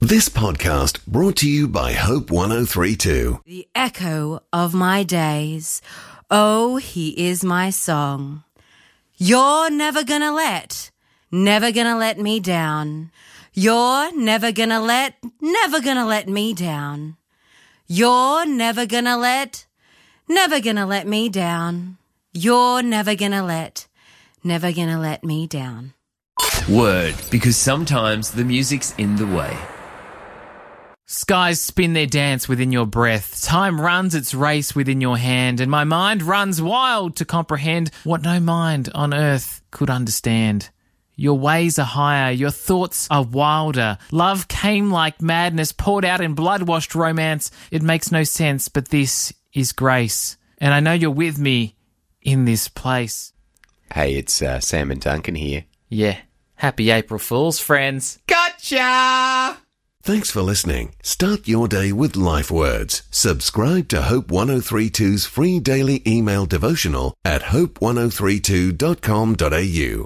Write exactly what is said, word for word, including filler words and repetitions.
This podcast brought to you by Hope one oh three two. The echo of my days. Oh, he is my song. You're never gonna let, never gonna let me down. You're never gonna let, never gonna let me down. You're never gonna let, never gonna let me down. You're never gonna let, never gonna let me down. Word, because sometimes the music's in the way. Skies spin their dance within your breath. Time runs its race within your hand, and my mind runs wild to comprehend what no mind on earth could understand. Your ways are higher, your thoughts are wilder. Love came like madness, poured out in blood-washed romance. It makes no sense, but this is grace. And I know you're with me in this place. Hey, it's uh, Sam and Duncan here. Yeah. Happy April Fools, friends. Gotcha! Thanks for listening. Start your day with life words. Subscribe to Hope one oh three two's free daily email devotional at hope one oh three two dot com dot a u.